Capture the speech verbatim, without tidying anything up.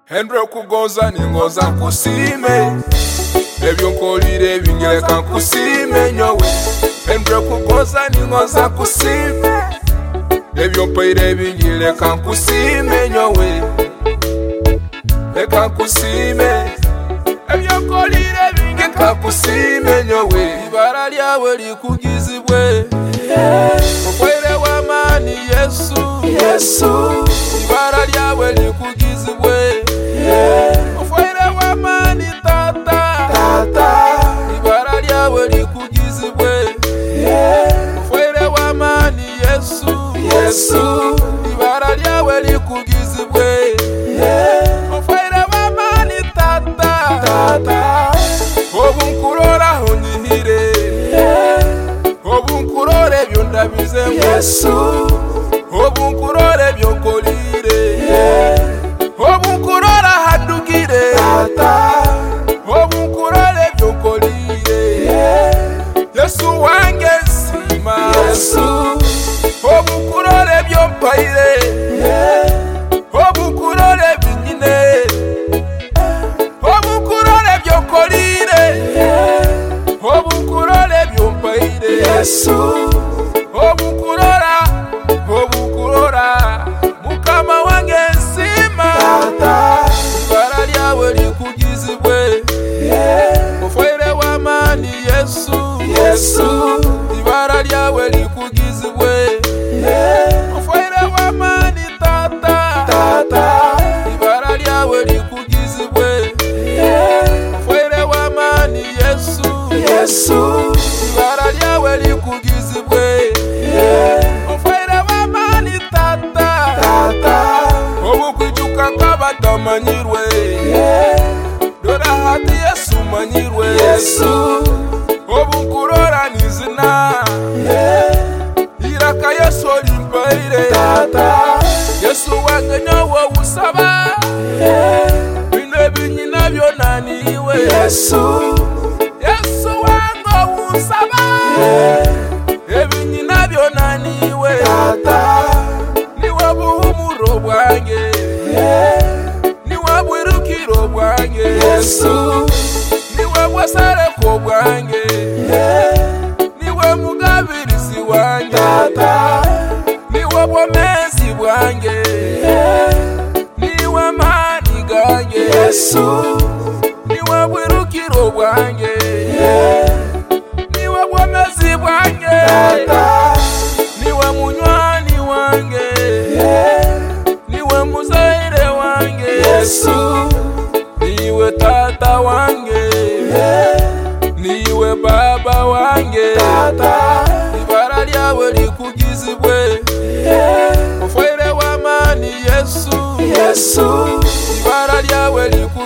Hendro kugonza ningoza kusime Ebyo nkolire bingereka kusime nyowe Hendro kugonza ningoza kusime Ebyo mpaire bingereka kusime nyowe Leka kusime Ebyo nkolire bingereka kusime nyowe Ibara lyawe likugizibwe Okwere w'amani Yesu Yesu Ibara lyawe likugizibwe Okwere w'amani Tata Tata Ibara lyawe likugizibwe Okwere w'amani Yesu Yesu Ibara lyawe likugizibwe Okwere w'amani Tata Tata Obunkurora honihire Obunkurore byondabize Yesu Obunkurore byonkolire Obunkurora hadugire Tata Obunkurore byonkolire Yesu wange sima Yesu Obunkurore byompaire Obunkurore binyine Obunkurore byonkolire Obunkurore byompaire Yesu Obukurora Obukurora Mukama wange nsima Tata Ibara lyawe likugizibwe Ofaire w'amani Yesu Yesu Ibara lyawe likugizibwe Ofaire w'amani Tata Tata Ibara lyawe likugizibwe Ofaire w'amani Yesu Yesu Ibara lyawe likugizibwe Ofaire w'amani Tata Tata Obukwijuka kabatamanyirwe Dora hati Yesu manyirwe Yesu Obunkurora nizina Iraka Yesu olimpaire Tata Yesu wange nyowe usaba Bino binyina byonaniwe Yesu Yesu wange usaba Ebinyina byonaniwe Tata Niwe buhumuro bwange Niwe bwirukiro bwange Yesu Niwe bwasareko bwange Niwe mugabirisi wange Tata Niwe bwomezi bwange Niwe mani gange Yesu Niwe bwirukiro bwange Niwe bwomezi bwange Tata Niwe munywani wange Niwe muzaire wange Yesu Niwe Tata wange Niwe Baba wange Tata Ibara lyawe likugizibwe Ofaire w'amani Yesu Yesu Ibara lyawe likugizibwe